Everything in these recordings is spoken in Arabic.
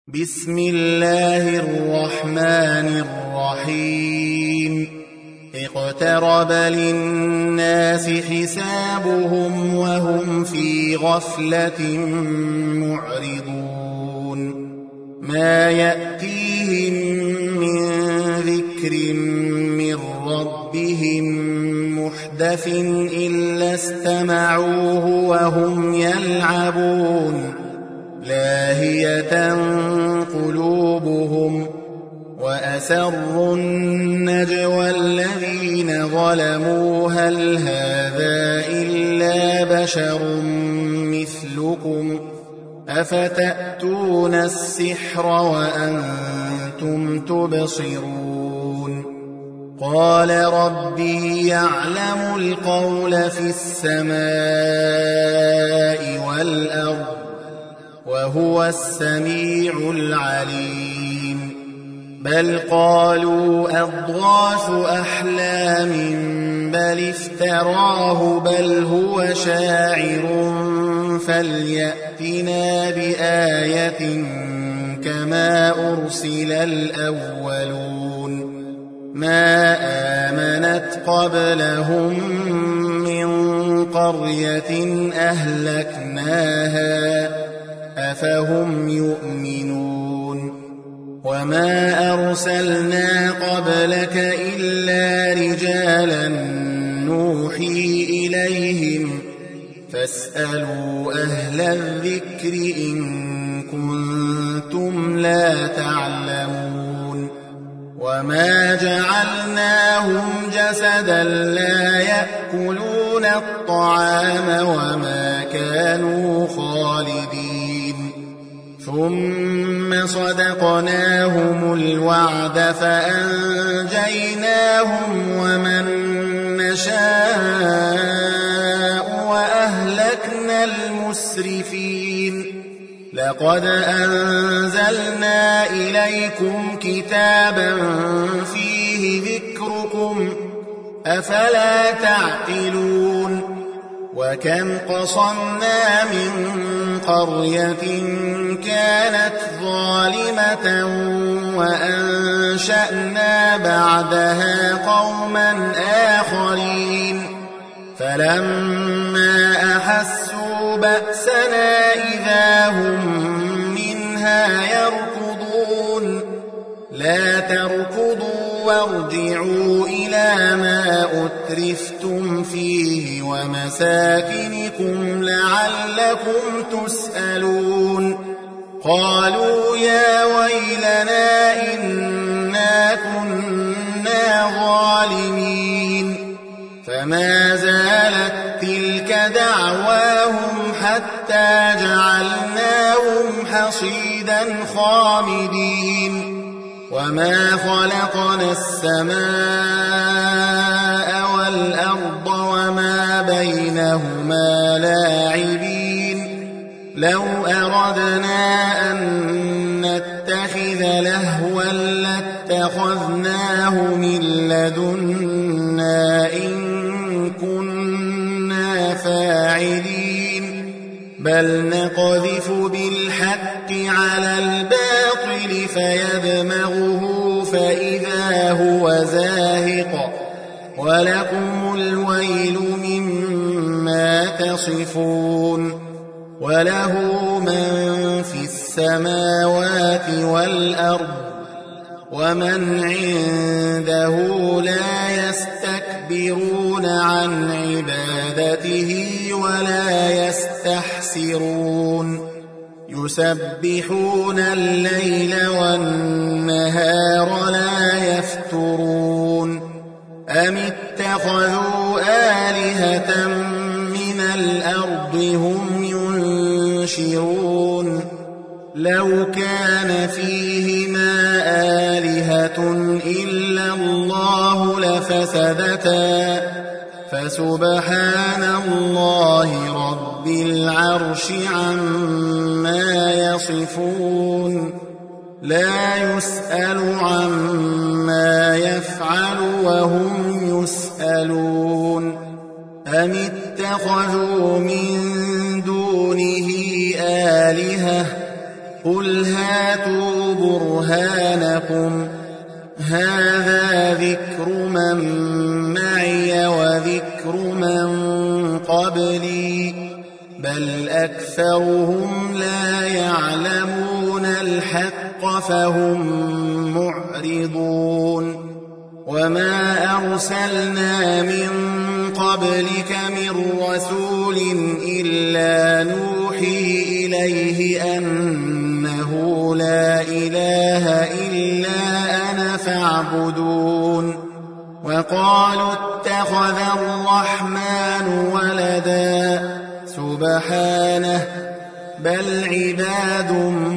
بسم الله الرحمن الرحيم اقترب للناس حسابهم وهم في غفلة معرضون ما يأتيهم من ذكر من ربهم محدث إلا استمعوه وهم يلعبون لاهية قلوبهم وأسروا النجوى الذين ظلموا هل هذا إلا بشر مثلكم أفتأتون السحر وأنتم تبصرون قال ربي يعلم القول في السماء والأرض وهو السميع العليم بل قالوا أضغاث أحلام بل افتراه بل هو شاعر فليأتنا بآية كما أرسل الأولون ما آمنت قبلهم من قرية أهلكناها أفهم يؤمنون وما أرسلنا قبلك إلا رجالا نوحي إليهم فاسألوا أهل الذكر إن كنتم لا تعلمون وما جعلناهم جسدا لا يأكلون الطعام وما كانوا خالدين ثم صدقناهم الوعد فأنجيناهم ومن نشاء وأهلكنا المسرفين لقد أنزلنا إليكم كتابا فيه ذكركم أفلا تعقلون وكم قصمنا من قرية كانت ظالمة وأنشأنا بعدها قوما آخرين فلما أحسوا بأسنا إذا هم منها يركضون لا تركضوا وارجعوا إلى ما أترفتم فيه ومساكنكم لعلكم تسألون قالوا يا ويلنا إنا كنا ظالمين فما زالت تلك دعواهم حتى جعلناهم حصيدا خامدين وما خلقنا السماء والأرض وما بينهما لاعبين لو أردنا أن نتخذ لهوا لاتخذناه من لدنا إن كنا فاعلين بل نقذف بالحق على الباطل فيدمغه فإذا هو زاهق ولكم الويل مما تصفون وله من في السماوات والأرض ومن عنده لا يستكبرون عن عبادته ولا يستحسرون يسبحون الليل والنهار لا يفترون أم اتخذوا آلهة من الأرض هم ينشرون لو كان فيهما آلهة إلا الله لفسدتا فسبحان الله رب العرش عما يصفون لا يسأل عما يفعل وهم يسألون أم اتخذوا من دونه آلهة قل هاتوا برهانكم هذا ذكر من معي وذكر من قبلي بل أكثرهم لا يعلمون الحق فهم معرضون وما أرسلنا من قبلك من رسول إلا نوحي إليه أنه لا إله إلا أنا فاعبدون وقالوا اتخذ الرحمن ولدا سبحانه بل عباد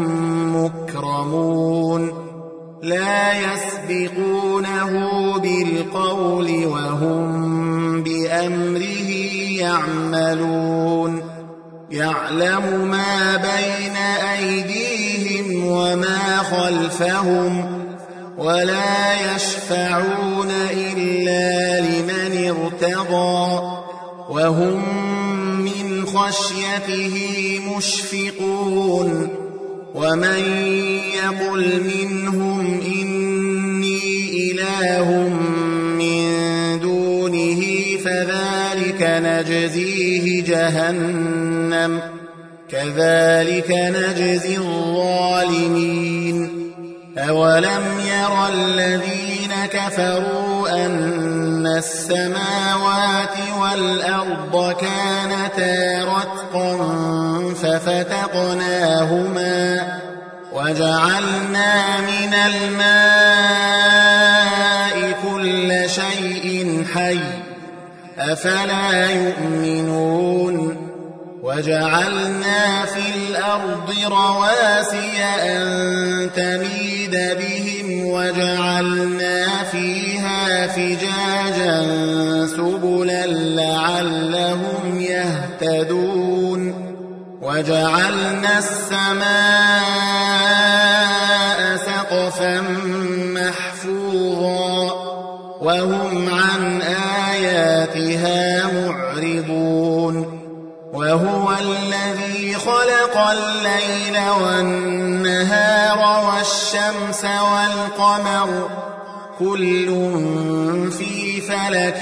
مكرمون لا يسبقونه بالقول وهم بأمره يعملون يعلم ما بين أيديهم وما خلفهم ولا يشفعون إلا لمن ارتضى وهم من خشيته مشفقون ومن يقل منهم إني إله من دونه فذلك نجزيه جهنم كذلك نجزي الظالمين أولم ير الذين كفروا أن السماوات والأرض كانتا رتقا ففتقناهما وجعلنا من الماء كل شيء حي أفلا يؤمنون وجعلنا في الأرض رواسي أن تميد بهم وجعلنا فيها فجاجا سبلا لعلهم يهتدون وجعلنا السماء سقفا محفوظا وهم عن آياتها معرضون وهو الذي خلق الليل والنهار والشمس والقمر كل في فلك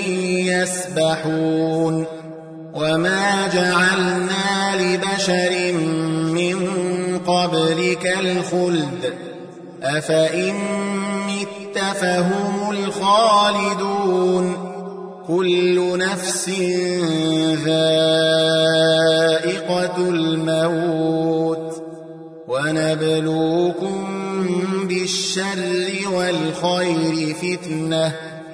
يسبحون وما جعلنا لبشر من قبلك الخلد أفإن مت فهم الخالدون كل نفس ذائقة الموت ونبلوكم بالشر والخير فتنة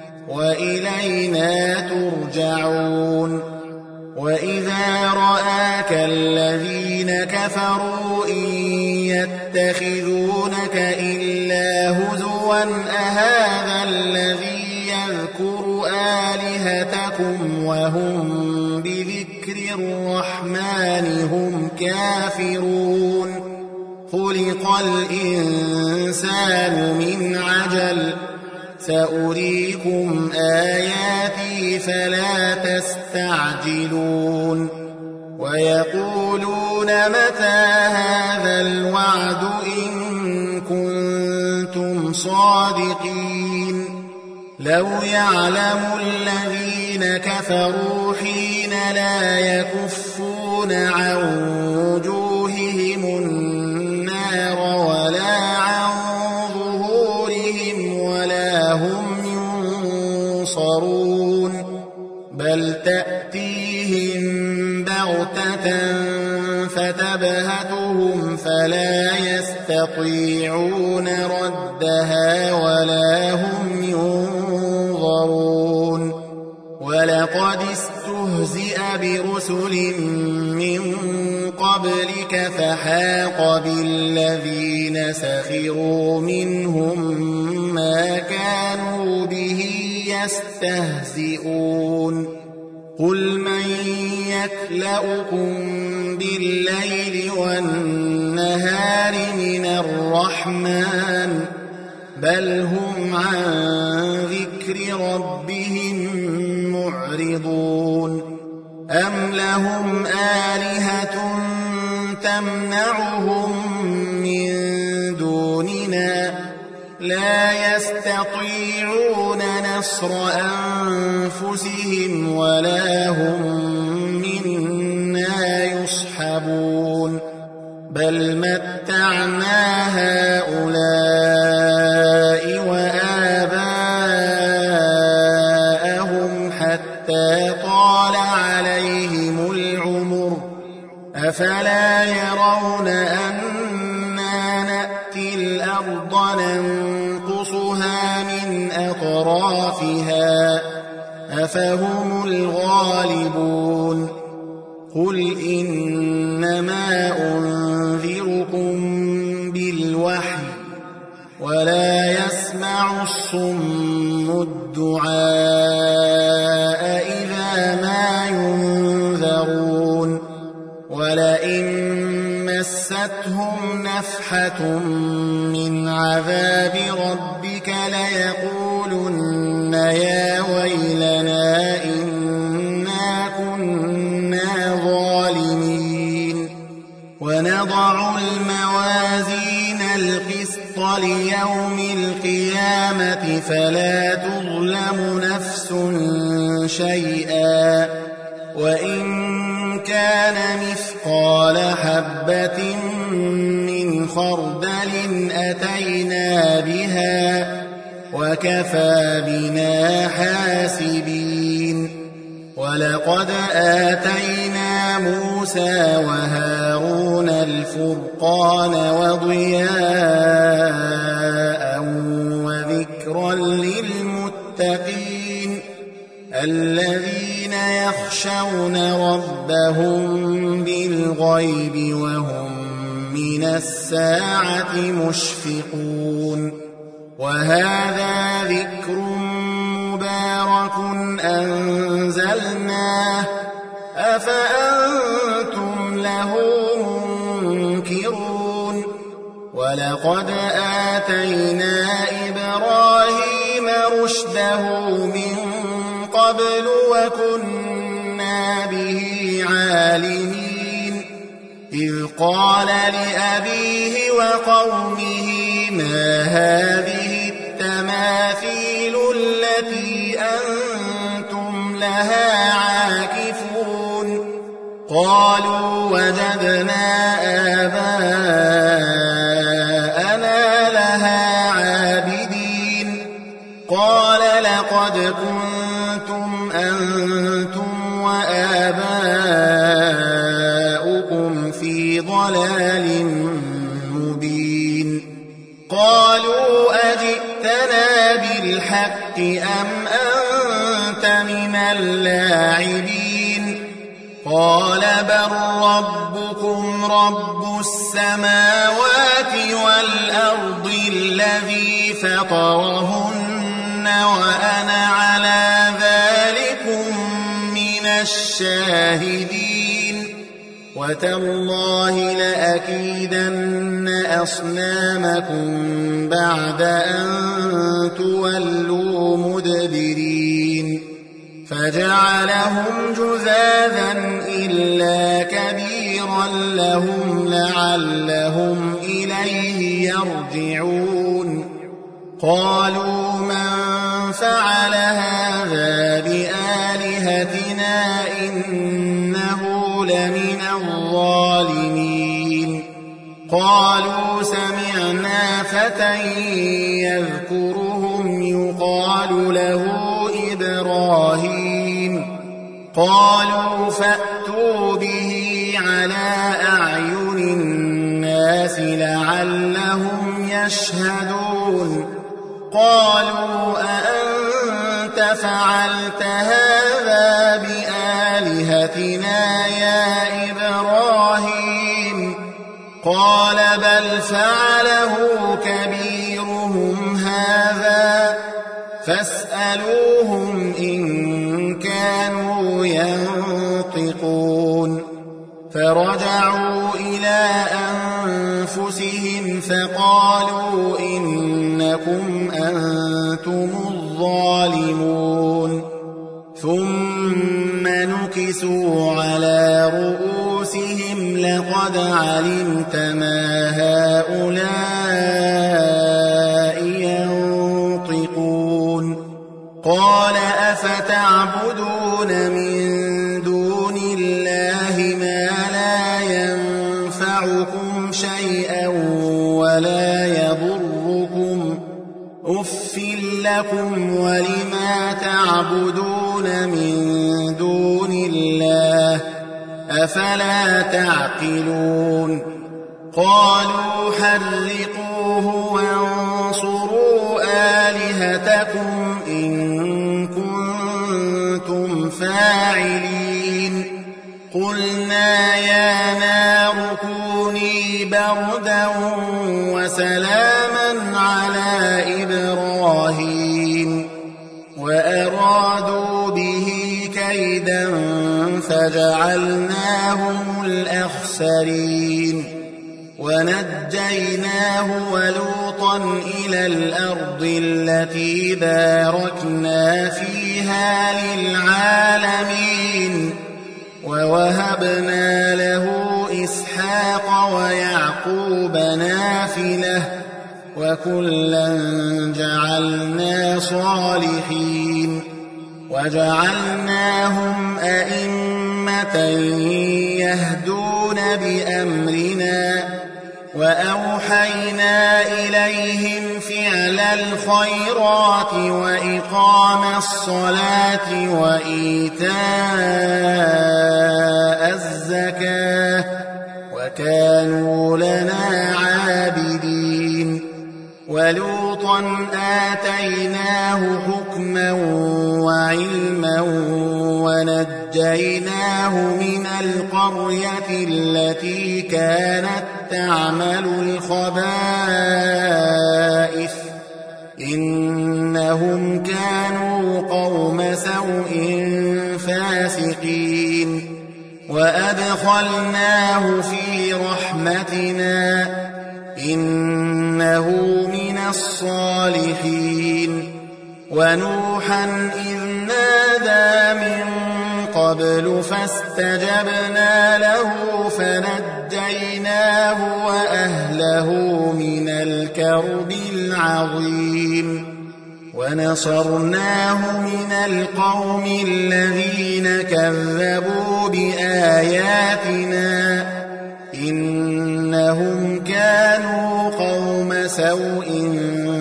وإلينا ترجعون وإذا رآك الذين كفروا إن يتخذونك إلا هزوا أهذا الذي يذكر آلهتكم وهم بذكر الرحمن هم كافرون خلق الإنسان من عجل سأريكم آياتي فلا تستعجلون ويقولون متى هذا الوعد إن كنتم صادقين لو يعلم الذين كفروا حين لا يكفون عن وجوههم النار ولا عن ظهورهم ولا هم ينصرون بل تأتيهم بغتة فتبهتهم فلا يستطيعون ردها ولا هم ينظرون ولقد استهزئ برسل من قبلك فحاق بالذين سخروا منهم ما كانوا به يستهزئون قل من يكلؤكم بالليل والنهار من الرحمن بل هم عن ذكر ربهم معرضون أم لهم آلهة تمنعهم من دوننا لا يستطيعون نصر أنفسهم ولا هم منا يصحبون بل متعنا هؤلاء وآباءهم حتى طال عليهم العمر أفلا يرون أنا نأتي الأرض ننقصها من أطرافها أفهم الغالبون قل إنما أنذركم بالوحي ولا يسمع الصم الدعاء إذا ما ينذرون ولئن مستهم نفحة من عذاب ربك ليقولن يا ويلنا إنا كنا ظالمين ونضع الموازين القسط ليوم القيامة فلا تظلم نفس شيئا وإن كان مثقال حبة من خردل أتينا بها وكفى بنا حاسبين ولقد آتينا موسى وهارون الفرقان وضياء وذكرا للمتقين الذين يخشون ربهم بالغيب وهم من الساعة مشفقون وهذا ذكر مبارك أنزلناه أفأنتم له منكرون ولقد آتينا إبراهيم رشده من قبل وكنا به عالمين إذ قال لأبيه وقومه ما هذه التماثيل التي أنتم لها عاكفون قالوا وجدنا آباءنا لها عابدين قال لقد كنتم أنتم وآباؤكم في ضلال مبين قالوا أجئتنا بالحق أم أنت من اللاعبين قال بل ربكم رب السماوات والأرض الذي فطرهن وأنا على ذلكم من الشاهدين وتالله لأكيدن أصنامكم بعد أن تولوا مدبرين فجعلهم جذاذا إلا كبيرا لهم لعلهم إليه يرجعون قالوا من فعل هذا بآلهتنا إنه لمن الظالمين قالوا سمعنا فتى يذكرهم يقال له إبراهيم قالوا فأتوا به على أعين الناس لعلهم يشهدون قالوا أأنت فعلت هذا بآلهتنا يا إبراهيم قال بل فعله كبيرهم هذا فاسألوهم إن كانوا ينطقون فرجعوا إلى أنفسهم فقالوا إنكم أنتم الظالمون ثم نكسوا على رؤوسهم لقد قد علمت ما هؤلاء ينطقون قال أفتعبدون من دون الله ما لا ينفعكم شيئا ولا يضركم أف لكم ولما تعبدون من دون الله أفلا تعقلون قالوا حرقوه وانصروا آلهتكم إن كنتم فاعلين قلنا يا نار كوني بردا وسلاما على إبراهيم وأرادوا به كيدا فجعلناهم الأخسرين ونجيناه ولوطا إلى الأرض التي باركنا فيها للعالمين ووهبنا له إسحاق ويعقوب نافلة وكلا جعلنا صالحين وجعلناهم أئمة يهدون بأمرنا وأوحينا إليهم فعل الخيرات وإقام الصلاة وإيتاء الزكاة وكانوا لنا عابدين ولوطا آتيناه حكما وعلما ونجيناه من القرية التي كانت تعمل الخبائث إنهم كانوا قوم سوء فاسقين وأدخلناه في رحمتنا إنه من الصالحين ونوحا إذ نادى من قبل فاستجبنا له فنجيناه وأهله من الكرب العظيم ونصرناه من القوم الذين كذبوا بآياتنا إنهم كانوا قوم سوء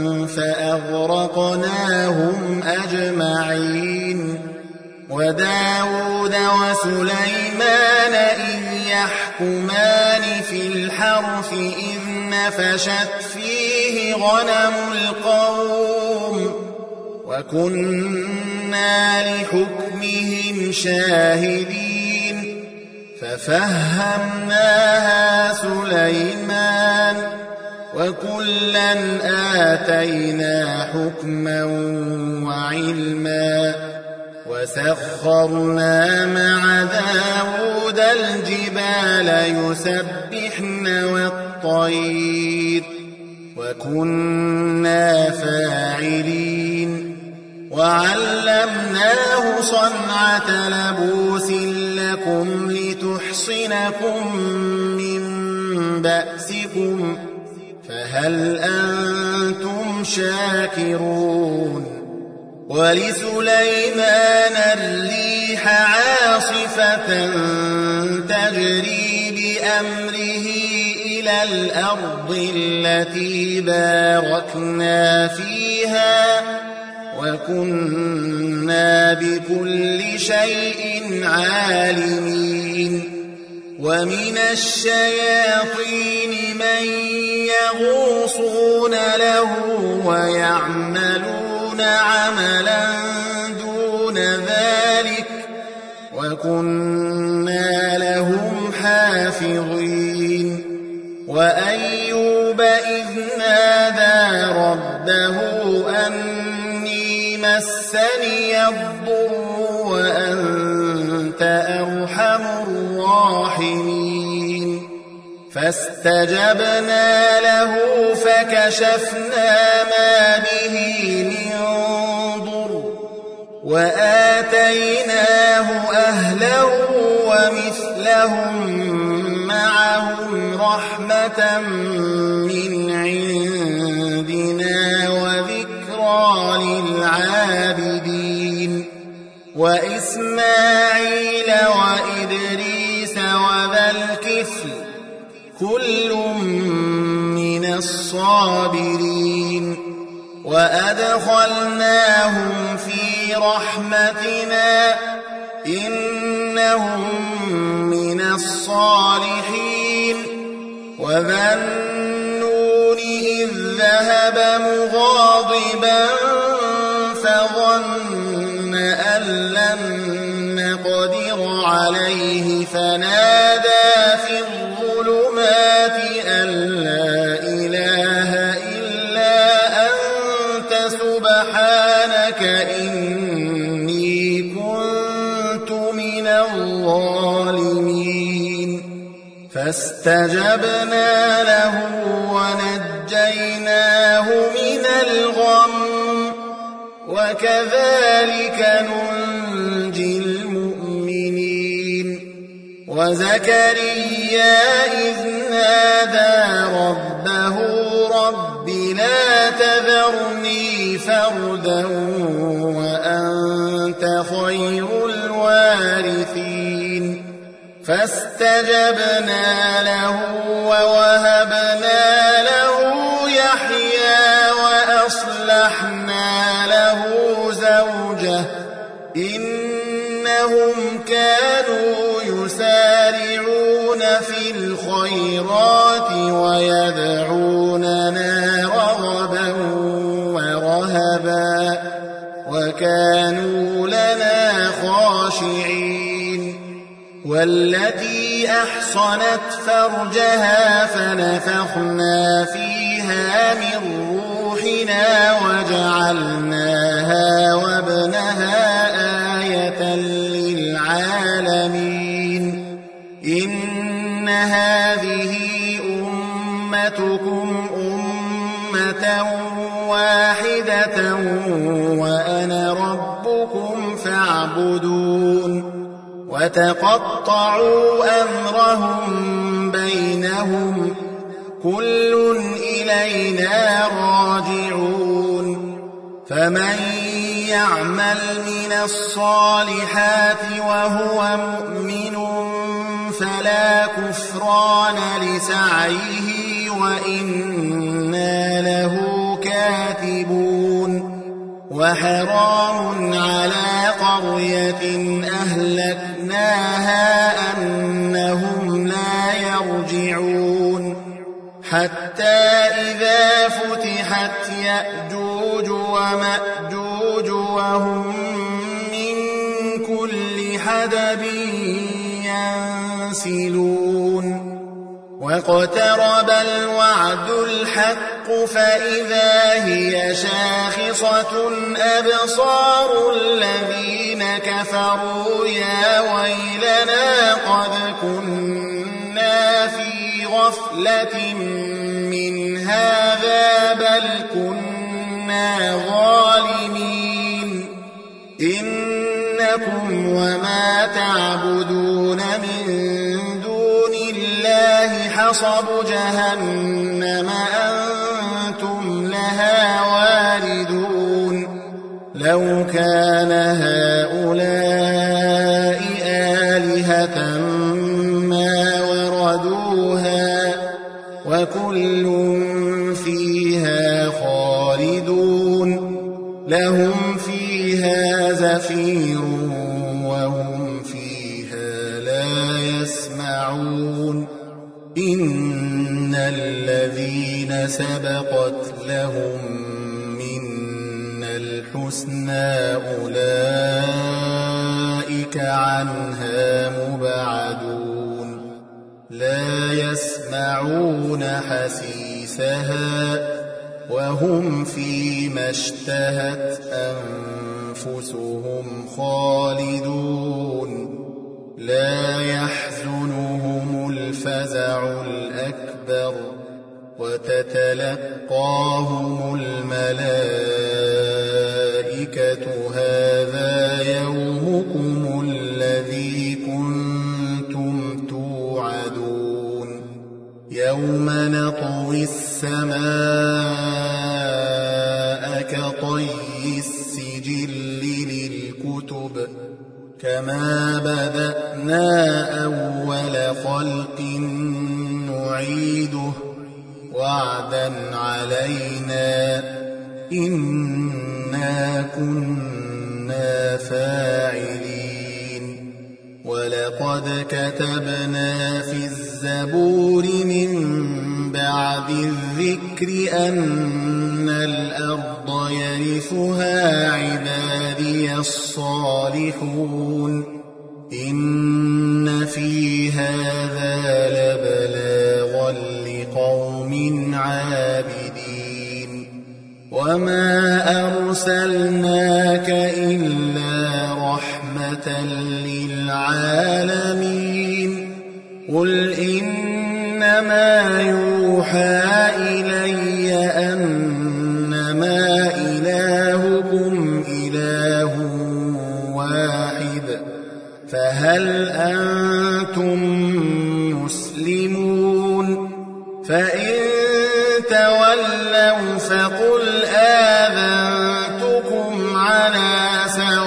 فأغرقناهم أجمعين وداود وسليمان إذ يحكمان في الحرث إذ نفشت فيه غنم القوم وكنا لحكمهم شاهدين ففهمناها سليمان وكلا آتينا حكما وعلما وسخرنا مع داود الجبال يسبحن والطير وكنا فاعلين وعلمناه صنعة لبوس لكم لتحصنكم من بأسكم فهل أنتم شاكرون ولسليمان الريح عاصفة تجري بأمره إلى الأرض التي باركنا فيها وكنا بكل شيء عالمين ومن الشياطين من يغوصون له ويعملون عملا دون ذلك وكنا لهم حافظين وأيوب إذ نادى ربه أني مسني الضر وأنت أرحم الراحمين فاستجبنا له فكشفنا ما به من ضر وآتيناه أهله ومثلهم معهم رحمة من عندنا وذكرى للعابدين وإسماعيل وإدريس وذا الكفل كل من الصابرين وأدخلناهم في رحمتنا إنهم من الصالحين وذا النون إذ ذهب مغاضبا فظن أن لن نقدر عليه فنادى في الظلمات أن لا إله إلا أنت سبحانك إني كنت من الظالمين فاستجبنا له ونجيناه من الغم وكذلك ننجي المؤمنين وزكريا إذ نادى ربه رب لا تذرني فردا وأنت خير الوارثين فاستجبنا له ووهبنا له يحيى وأصلحنا له زوجه إنهم كانوا يسارعون في الخيرات ويدعوننا رغبا ورهبا وكانوا لنا خاشعين والتي أحصنت فرجها فنفخنا فيها من روحنا وجعلناها وابنها آية للعالمين إن هذه أمتكم أمة واحدة وأنا ربكم فاعبدون وتقطعوا أمرهم بينهم كل إلينا راجعون فمن يعمل من الصالحات وهو مؤمن فلا كفران لسعيه وإنا له كاتبون وحرام على قرية أهلكناها أنهم لا يرجعون حتى إذا فتحت يأجوج ومأجوج وهم من كل حدب ينسلون واقترب الوعد الحق فإذا هي شاخصة أبصار الذين كفروا يا ويلنا قد كنا في غفلة من هذا بل كنا ظالمين إنكم وما تعبدون من دون الله حصب جهنم أنتم لها واردون لو كان هؤلاء آلهة ما وردوها وكل فيها خالدون لهم فيها زفير وهم فيها لا يسمعون إن الذين سبقت لهم منا الحسنى أولئك عنها مبعدون لا يسمعون حسيسها وهم فيما اشتهت أنفسهم خالدون لا يحزنهم الفزع الأكبر وتتلقاهم الملائكة هذا يومكم الذي كنتم توعدون يوم نطوي السماء كطي السجل للكتب كما بدأنا أول خلق نعيده وعدا علينا إنا كنا فاعلين ولقد كتبنا في الزبور من بعد الذكر أن الأرض يرثها عبادي الصالحون إن في هذا لبلاغا لقوم عابدين وما أرسلناك إلا رحمة للعالمين قل إنما يوحى إلي أنما إلهكم إله واحد فهل أنتم مسلمون فإن تولوا فقل آذنتكم على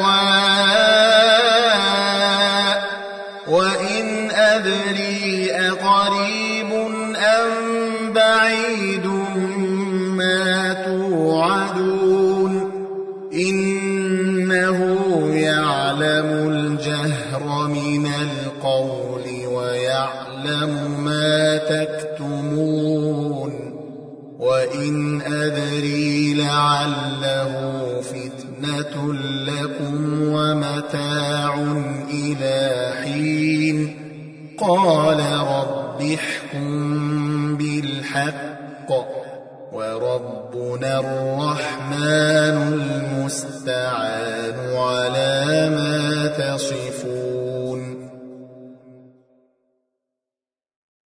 سواء وإن أدري أقريب أم بعيد ما توعدون إنه يعلم الجهر من القول ويعلم ما تكتمون وإن أدري لعله فتنة لكم ومتاع إلى حين قال رب احكم بالحق وربنا الرحمن المستعان على ما تصفون